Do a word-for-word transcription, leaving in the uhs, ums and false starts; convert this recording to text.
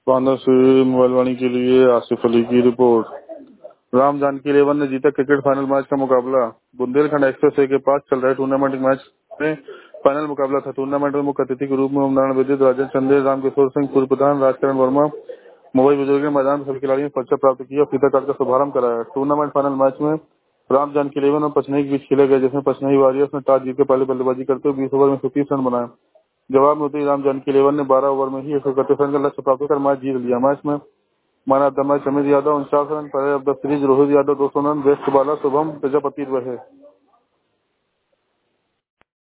पाना से मोबाइलवाणी के लिए आसिफ अली की रिपोर्ट। राम जानकी इलेवन ने जीता क्रिकेट फाइनल मैच का मुकाबला। बुंदेलखंड एक्सप्रेस ए के पास चल रहे टूर्नामेंट मैच में फाइनल मुकाबला था। टूर्नामेंट में मुख्य अतिथि के रूप में ओमनारायण विद्युत, राजन चंदेल, रामकिशोर सिंह, पूर्व प्रधान राजकरण वर्मा, मुंबई बुजुर्ग ने मैदान में सभी खिलाड़ियों ने पर्चा प्राप्त किया और फीता काट का शुभारंभ कराया। टूर्नामेंट फाइनल मैच में राम जानकी इलेवन और पचनई के बीच खेले गए, जिसमें पचनई वॉरियर्स ने टॉस जीतकर पहले बल्लेबाजी करते हुए बीस ओवर में सैंतीस रन बनाए। जवाब में उतरी राम जानकी इलेवन ने बारह ओवर में ही एक सौ इकतीस रन का लक्ष्य प्राप्त कर मैच जीत लिया। मैच में man of the match Amit Yadav उनचास run, player of the series Rohit Yadav दो सौ run, best bowler Shubham Prajapati रहे।